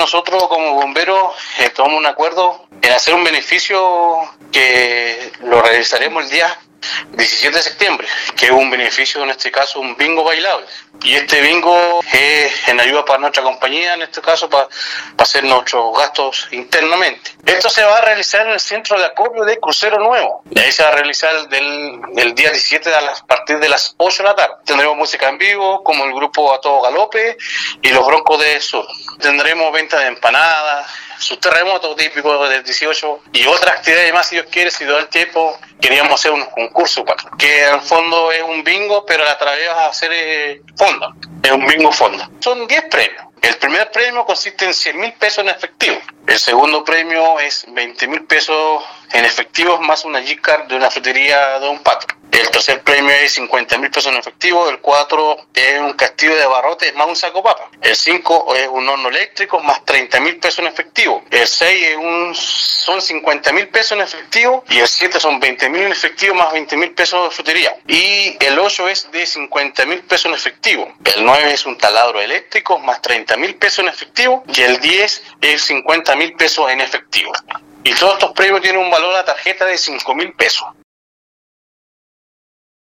nosotros como bomberos tomamos un acuerdo en hacer un beneficio que lo realizaremos el día 17 de septiembre, que es un beneficio, en este caso, un bingo bailable. Y este bingo es en ayuda para nuestra compañía, en este caso, para hacer nuestros gastos internamente. Esto se va a realizar en el centro de acopio de Crucero Nuevo. Y ahí se va a realizar del día 17 a partir de las 8 de la tarde. Tendremos música en vivo, como el grupo A Todo Galope y los Broncos del Sur. Tendremos venta de empanadas, sus terremotos típicos del 18 y otras actividades más, si Dios quiere, si todo el tiempo. Queríamos hacer un concurso, que en el fondo es un bingo, pero a través va a hacer fondo. Es un bingo fondo. Son 10 premios. El primer premio consiste en 100.000 pesos en efectivo. El segundo premio es 20.000 pesos en efectivo más una gift card de una frutería de un pato. El tercer premio es 50.000 pesos en efectivo. El 4 es un castillo de abarrotes más un saco papa. El 5 es un horno eléctrico más 30.000 pesos en efectivo. El 6 son 50.000 pesos en efectivo. Y el 7 son 20.000 en efectivo más 20.000 pesos de frutería. Y el 8 es de 50.000 pesos en efectivo. El 9 es un taladro eléctrico más 30.000 pesos en efectivo. Y el 10 es 50.000 pesos en efectivo. Y todos estos premios tienen un valor a la tarjeta de 5.000 pesos.